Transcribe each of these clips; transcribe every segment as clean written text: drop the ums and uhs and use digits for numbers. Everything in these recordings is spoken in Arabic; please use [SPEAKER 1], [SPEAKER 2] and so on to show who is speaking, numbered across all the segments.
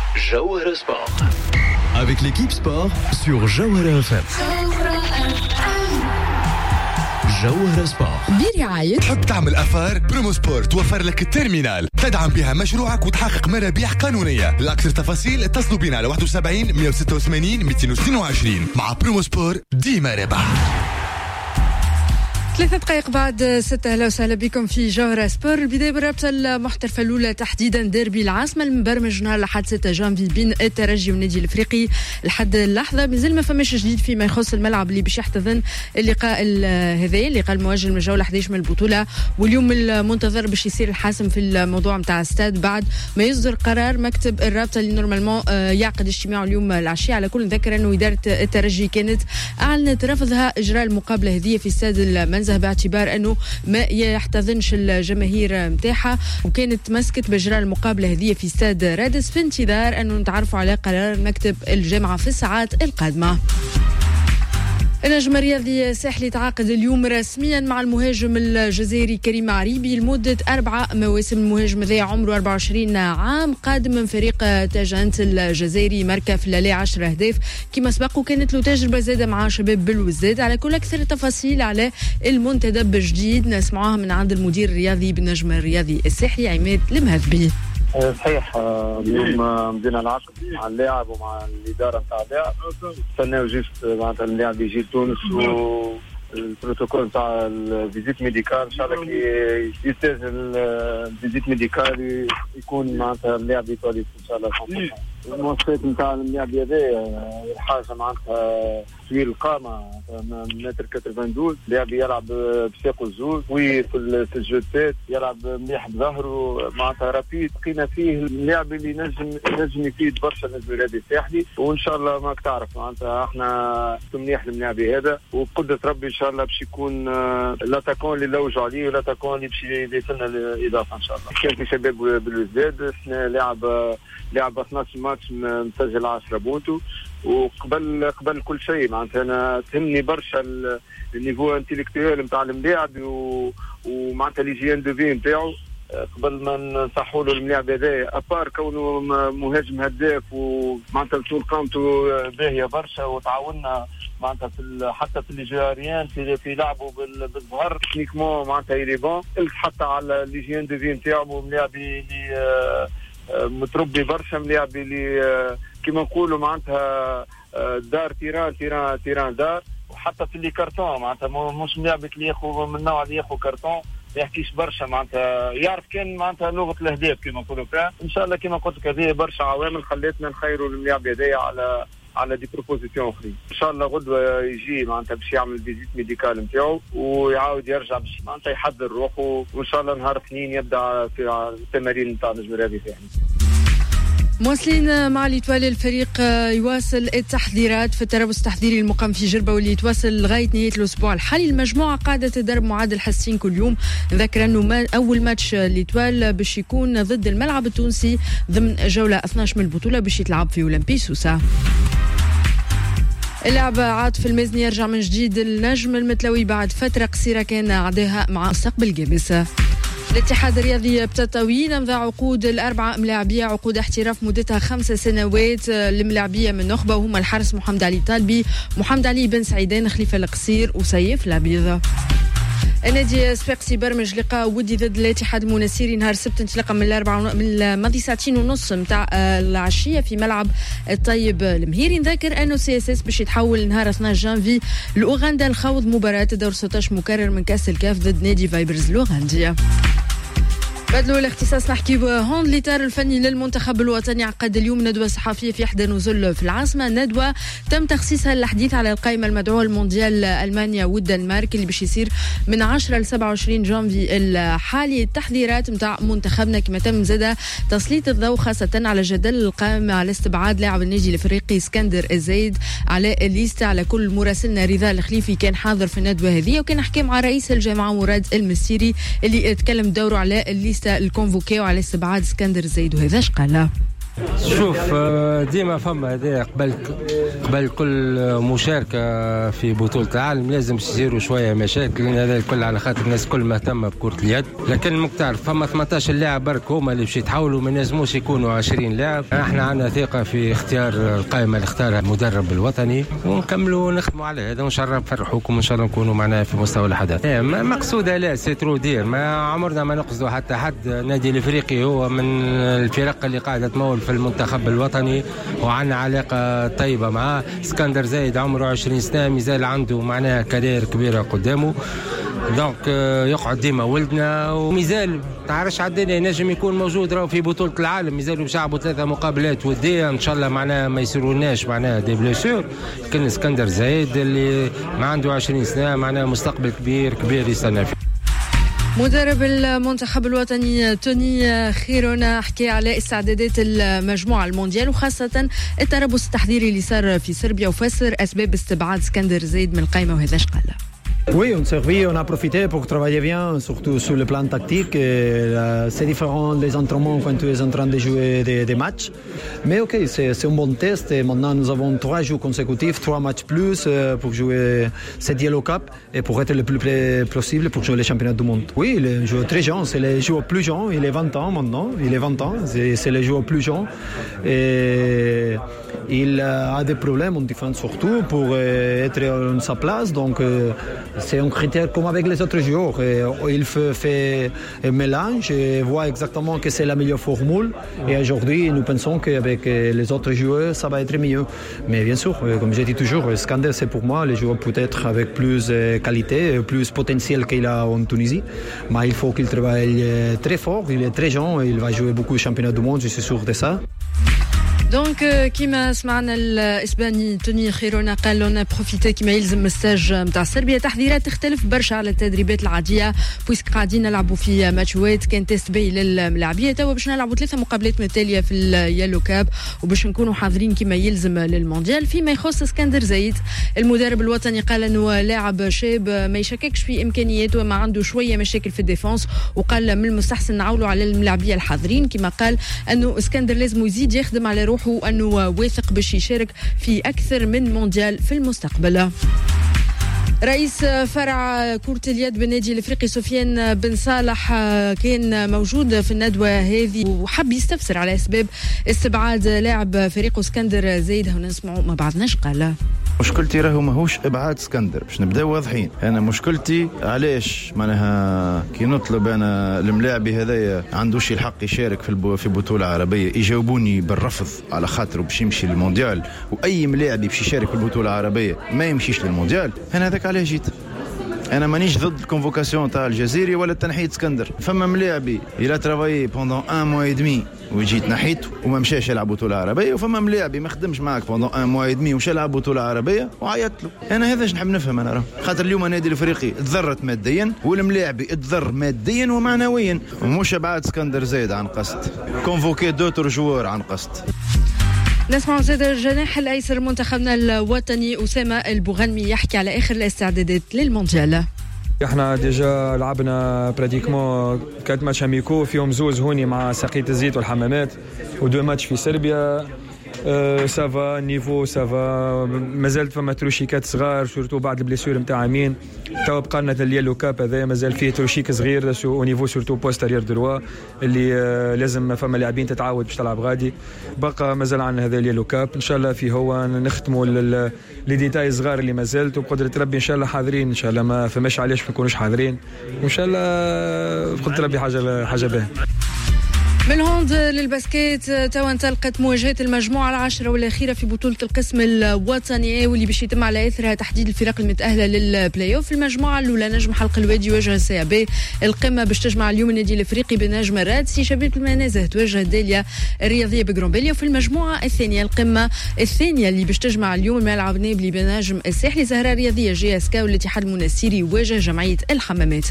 [SPEAKER 1] Jawhara Sport. Avec l'équipe sport sur Jawhara FM. جوهرة سبورت
[SPEAKER 2] برعاية
[SPEAKER 3] تحب تعمل أفار؟ برومو سبورت توفر لك التيرمينال تدعم بها مشروعك وتحقق مرابح قانونية. لأكثر تفاصيل اتصلوا بنا على 71 186 222. مع برومو سبورت ديما ربح.
[SPEAKER 2] 3 دقائق بعد 6. أهلا وسهلا بكم في جوهرة سبور. البداية بالرابطة المحترفة الأولى تحديدا ديربي العاصمة المبرمج نهار الأحد 6 جانفي بين الترجي والنادي الأفريقي. لحد اللحظة مازال ما فماش جديد فيما يخص الملعب اللي باش يحتضن اللقاء هذا، اللقاء المؤجل من جولة 11 من البطولة، واليوم المنتظر باش يصير الحاسم في الموضوع نتاع استاد بعد ما يصدر قرار مكتب الرابطة اللي نورمالمون يعقد اجتماع اليوم العشية. على كل نذكر أنه إدارة الترجي كانت أعلنت رفضها إجراء المقابلة هذه في استاد المنزه باعتبار أنه ما يحتضنش الجماهير متاعها، وكانت مسكت بإجراء المقابلة هذه في استاد رادس في انتظار أنه نتعرفوا على قرار مكتب الجامعة في الساعات القادمة. النجم الرياضي الساحلي تعاقد اليوم رسميا مع المهاجم الجزائري كريم عريبي لمدة 4 مواسم. المهاجم ذا عمره 24 عام، قادم من فريق تاجانت الجزائري، ماركة في الليلة 10 أهداف كما سبق، وكانت له تجربة زادة مع شباب بالوزداد. على كل أكثر التفاصيل على المنتدب الجديد نسمعوها من عند المدير الرياضي بالنجم الرياضي الساحلي عماد المهذبي.
[SPEAKER 4] صحيح، اليوم بدينا العقد مع اللاعب ومع الإدارة نتاع اللاعب، استناو جيست معناتها اللاعب يجي لتونس والبروتوكول نتاع الفيزيت ميديكال ان شاء الله كي يستاهل الفيزيت ميديكال يكون معناتها اللاعب يتولد ان شاء الله 100%. المواصفات نتاع اللاعب هذا الحاجه معناتها طويل القامه متر 92، لاعب يلعب بساقه الزوز وفي الجوتات يلعب مليح بظهره معناتها رابيد. لقينا فيه اللاعب اللي نجم يفيد برشا النجم الرياضي الساحلي، وان شاء الله ماك تعرف معناتها احنا مليح الملاعب هذا، وبقدره ربي ان شاء الله باش يكون لا تكون اللي لوجوا عليه ولا تكون اللي باش يدير لنا الاضافه ان شاء الله. كان في شباب بالوزداد احنا لاعب 12 ماتش مسجل 10 بونتو، وقبل كل شيء معناتها انا تهمني برشا النيفو انتيليكتويال نتاع الملاعب ومعناتها ليجيان دو في نتاعو قبل ما نصحوا له الملاعب هذايا، ابار كونه مهاجم هداف ومعناتها طول قامته باهيه برشا، وتعاوننا معناتها حتى في الجاريان في لعبه بالظهر تكنيكمون معناتها يلي بون، حتى على ليجيان دو في نتاعو ملاعب اللي متربي برشا، ملاعب اللي كما نقولوا معناتها دار تيران دار، وحتى في اللي كارتون معناتها مش ملاعب اللي ياخذ من النوع اللي ياخذ كارتون ما يحكيش برشا معناتها يعرف كان معناتها لغه الاهداف كما نقولوا فيها. ان شاء الله كما قلت لك هذه برشا عوامل خلتنا نخيروا الملاعب هذايا على دي بروبوزيسيون اخرين. ان شاء الله غدوه يجي معناتها باش يعمل فيزيت ميديكال نتاعو ويعاود يرجع باش معناتها يحضر روحه، وان شاء الله نهار اثنين يبدا في التمارين نتاع النجم الرياضي الساحلي.
[SPEAKER 2] مواصلين مع الإتوالي، الفريق يواصل التحضيرات في التربص التحضيري المقام في جربة واللي يتواصل لغاية نهاية الأسبوع الحالي. المجموعة قاعدة تدرب معادل حسين كل يوم. ذكر أنه أول ماتش الإتوال باش يكون ضد الملعب التونسي ضمن جولة 12 من البطولة باش يتلعب في أولمبي سوسة. اللاعب عاطف المازني يرجع من جديد النجم المتلوي بعد فترة قصيرة كان عداها مع مستقبل جابس. الاتحاد الرياضي بتطاوي نمضى عقود الأربعة ملاعبية، عقود احتراف مدتها 5 سنوات لملاعبية من نخبة، وهما الحارس محمد علي طالبي، محمد علي بن سعيدان، خليفة القصير وسيف الأبيض. النادي صفاقسي برمج لقاء ودي ضد الاتحاد المنسيري نهار السبت، انطلاقا من الماضي 2:30 متاع العشية في ملعب الطيب المهيري. نذكر انه CSS باش يتحول نهار 12 جانفي لأوغندا لخوض مباراة دور 16 مكرر من كأس الكاف ضد نادي فايبرز الأوغندية. بدلوا الاختصاص نحكي هوند. الإطار الفني للمنتخب الوطني عقد اليوم ندوة صحفية في إحدى نزل في العاصمة. ندوة تم تخصيصها للحديث على القائمة المدعوة المونديال ألمانيا والدنمارك اللي باش يصير من 10 ل 27 جانفي الحالي. التحضيرات متاع منتخبنا كما تم زادة تسليط الضوء خاصة على جدل القائمة على استبعاد لاعب النادي الافريقي اسكندر الزايد على الليستة. على كل مراسلنا رضا الخليفي كان حاضر في الندوة هذه، وكان حكي مع رئيس الجامعة مراد المسيري اللي اتكلم دوره على الليستة الكونفوكي وعلى استبعاد اسكندر الزايد، وهذا اش قال.
[SPEAKER 5] شوف ديما فما هذا قبل كل مشاركة في بطولة العالم لازم يصيروا شوية مشاكل، لأن هذا الكل على خاطر الناس كل مهتمة بكرة اليد. لكن مكتعرف فما 18 لاعب برك هما اللي باش يتحولوا، ما نجموش يكونوا 20 لاعب. احنا عندنا ثقة في اختيار القائمة اللي اختارها المدرب الوطني، ونكملوا نخدموا على هذا وإن شاء الله نفرحوكم وإن شاء الله نكونوا معنا في مستوى الحدث. مقصودة لا سيترو دير، ما عمرنا ما نقصدوا حتى حد. نادي الافريقي هو من الفرق اللي قاعدة تمول في المنتخب الوطني وعندنا علاقة طيبة معاه. اسكندر زايد عمره 20 سنة مازال عنده معناها كارير كبيرة قدامه، دونك يقعد ديما ولدنا ومازال تعرفش عدنا ينجم يكون موجود راهو في بطولة العالم. مازالوا بشعبوا 3 مقابلات ودية ان شاء الله معناها ما يصيروناش معناها دي بليسور. لكن اسكندر زايد اللي ما عنده 20 سنة معناها مستقبل كبير يستنى فيه.
[SPEAKER 2] مدرب المنتخب الوطني توني خيرونا حكي على استعدادات المجموعة المونديال وخاصة التربص التحضيري اللي صار في صربيا وفسر أسباب استبعاد اسكندر زايد من القائمة وهذا اش قال.
[SPEAKER 6] Oui, on a profité pour travailler bien, surtout sur le plan tactique. C'est différent les entraînements quand tu es en train de jouer des matchs. Mais ok, c'est un bon test. Et maintenant, nous avons 3 jours consécutifs, 3 matchs plus pour jouer cette Yellow Cup et pour être le plus près possible pour jouer les championnats du monde. Oui, les joueurs très jeunes, c'est les joueurs plus jeunes. Il est 20 ans maintenant, il est 20 ans, c'est les joueurs plus jeunes. Et il a des problèmes en défense surtout pour être à sa place. Donc, c'est un critère comme avec les autres joueurs. Il fait un mélange et voit exactement que c'est la meilleure formule. Et aujourd'hui, nous pensons qu'avec les autres joueurs, ça va être mieux. Mais bien sûr, comme je dis toujours, Skander, c'est pour moi les joueurs peut-être avec plus qualité, plus potentiel qu'il a en Tunisie. Mais il faut qu'il travaille très fort. Il est très jeune. Il va jouer beaucoup de championnats du monde, je suis sûr de ça.
[SPEAKER 2] دونك كيما سمعنا الاسباني توني خيرونا قال لنا بروفيتي كيما يلزم الستاج نتاع صربيا. تحضيرات تختلف برشا على التدريبات العاديه بويسك قاعدين نلعبوا في ماتشوات كان تيست باي للملاعبيه. توا باش نلعبوا 3 مقابلات متتاليه في اليالو كاب وباش نكونوا حاضرين كيما يلزم للمونديال. فيما يخص اسكندر زايد المدرب الوطني قال انه لاعب شاب ما يشككش في امكانياته وما عنده شويه مشاكل في الديفنس، وقال من المستحسن نعولوا على الملاعبيه الحاضرين. كيما قال انه اسكندر لازم يزيد يخدم على روحه وأنه واثق باش يشارك في أكثر من مونديال في المستقبل. رئيس فرع كرة اليد بالنادي الافريقي سفيان بن صالح كان موجود في الندوة هذه وحب يستفسر على أسباب استبعاد لاعب فريق اسكندر زايد. هنا نسمعوا ما بعضناش قال.
[SPEAKER 7] مشكلتي راهو ماهوش ابعاد اسكندر، باش نبداو واضحين. انا مشكلتي علاش معناها كي نطلب انا الملاعبي هذايا عندوش الحق يشارك في بطوله عربيه، يجاوبوني بالرفض على خاطره باش يمشي للمونديال، واي ملاعبي باش يشارك في البطوله العربيه ما يمشيش للمونديال. انا هذاك علاه جيت. انا مانيش ضد الكونفوكاسيون تاع الجزيري ولا تنحية اسكندر. فما ملاعبي الى ترافايي بوندون 1 موا اي دمي وجيت نحيت وما مشاش يلعب بطوله عربيه، وفما ملاعبي ما خدمش معاك بوندون 1 موا اي دمي ومشى يلعب بطوله عربيه وعيط له. انا هذا نحب نفهم انا راه خاطر اليوم النادي الافريقي تضررت ماديا والملاعبي تضر ماديا ومعنويا، ومش ابعاد اسكندر زايد عن قصد، كونفوكي دوتر جوار عن قصد.
[SPEAKER 2] نسمع زاد الجناح الايسر منتخبنا الوطني اسامه البوغنمي يحكي على اخر الاستعدادات للمونديال.
[SPEAKER 8] احنا ديجا لعبنا براتيكمون 4 ماتش اميكو فيهم 2 هوني مع ساقية الزيت والحمامات و2 ماتش في صربيا. سافا نيفو سافا مازال فما تروشيكات صغار سورتو بعد البليسور نتاع امين. توا بقى لنا اليالو كاب هذا مازال فيه تروشيك صغير او نيفو سورتو بوستيريور دروا اللي لازم فما لاعبين تتعود باش تلعب غادي. بقى مازال عندنا هذا اليالو كاب ان شاء الله فيه هو نختموا لي ديتاي صغار اللي مازالت، وبقدرة ربي ان شاء الله حاضرين ان شاء الله. ما فماش علاش ما نكونوش حاضرين وان شاء الله بقدرة ربي حاجه باهيه.
[SPEAKER 2] من الهوند للباسكيت توا انطلقت مواجهات المجموعة 10 والأخيرة في بطولة القسم الوطني واللي باش يتم على إثرها تحديد الفرق المتأهلة للبلاي أوف. في المجموعة الأولى نجم حلق الوادي يواجه سي بي. القمة باش تجمع اليوم النادي الأفريقي بنجم راد. سي شباب المنازه تواجه داليا الرياضية بجرومبيليا. وفي المجموعة الثانية القمة الثانية اللي باش تجمع اليوم الملعب نابلي بنجم الساحلي. زهراء الرياضية جي اس كا والاتحاد المنسيري يواجه جمعية الحمامات.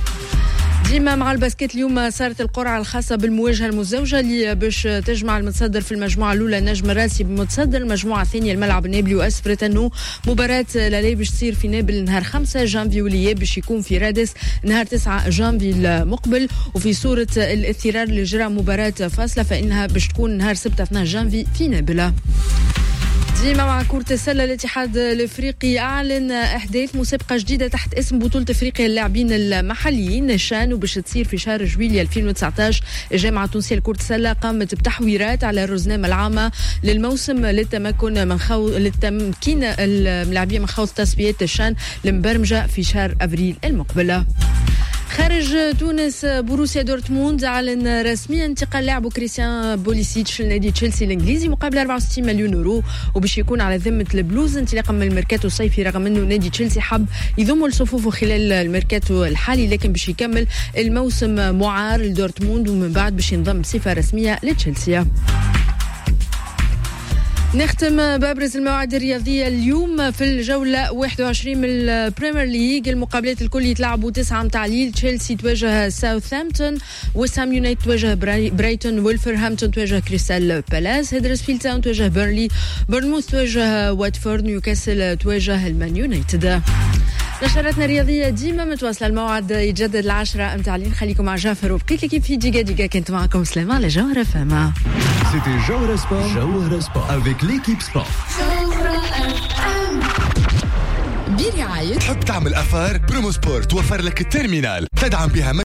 [SPEAKER 2] ديما مع الباسكيت اليوم صارت القرعة الخاصة بالمواجهة المزدوجة اللي باش تجمع المتصدر في المجموعة الأولى نجم راسي بمتصدر المجموعة الثانية الملعب النابلي. وأسفرت أنه مباراة لالاي باش تصير في نابل نهار 5 جانفي واللي باش يكون في رادس نهار 9 جانفي المقبل. وفي صورة الاضطرار لإجراء مباراة فاصلة فإنها باش تكون نهار 6 12 جانفي في نابل. ديما مع كرة السلة الاتحاد الافريقي اعلن احداث مسابقة جديدة تحت اسم بطولة افريقيا اللاعبين المحليين شان وباش تصير في شهر جويلية 2019. الجامعة التونسية لكرة السلة قامت بتحويرات على الرزنامة العامة للموسم للتمكين اللاعبين من خوض تسويات الشان المبرمجة في شهر ابريل المقبل. خارج تونس بوروسيا دورتموند أعلن رسميا انتقال لاعبه كريستيان بوليسيتش لنادي تشيلسي الانجليزي مقابل 64 مليون يورو وباش يكون على ذمة البلوز انطلاقا من الميركاتو الصيفي رغم انه نادي تشيلسي حب يضم لصفوفه خلال الميركاتو الحالي لكن باش يكمل الموسم معار لدورتموند ومن بعد باش ينضم بصفة رسمية لتشيلسي. نختم بأبرز المواعيد الرياضية اليوم في الجولة 21 من البريمير ليج. المقابلات الكل يتلعبوا 9 متاع الليل. تشيلسي تواجه ساوثهامبتون، وسام يونايتد تواجه برايتون، وولفرهامبتون تواجه كريستال بالاس، هيدرسفيلد تاون تواجه بيرنلي، بورنموث تواجه واتفورد، نيوكاسل تواجه المان يونايتد. نشرتنا الرياضية ديما متواصلة. الموعد يتجدد 10 متاع الليل. خليكم مع جعفر وبقيت لكم في دقيقة. كنت معكم سلامة على جوهرة فما.
[SPEAKER 1] C'était Jawara Sport avec l'équipe sport.
[SPEAKER 2] برعاية
[SPEAKER 3] تحب تعمل أفار؟ برومو سبور توفر لك التيرمينال تدعم بها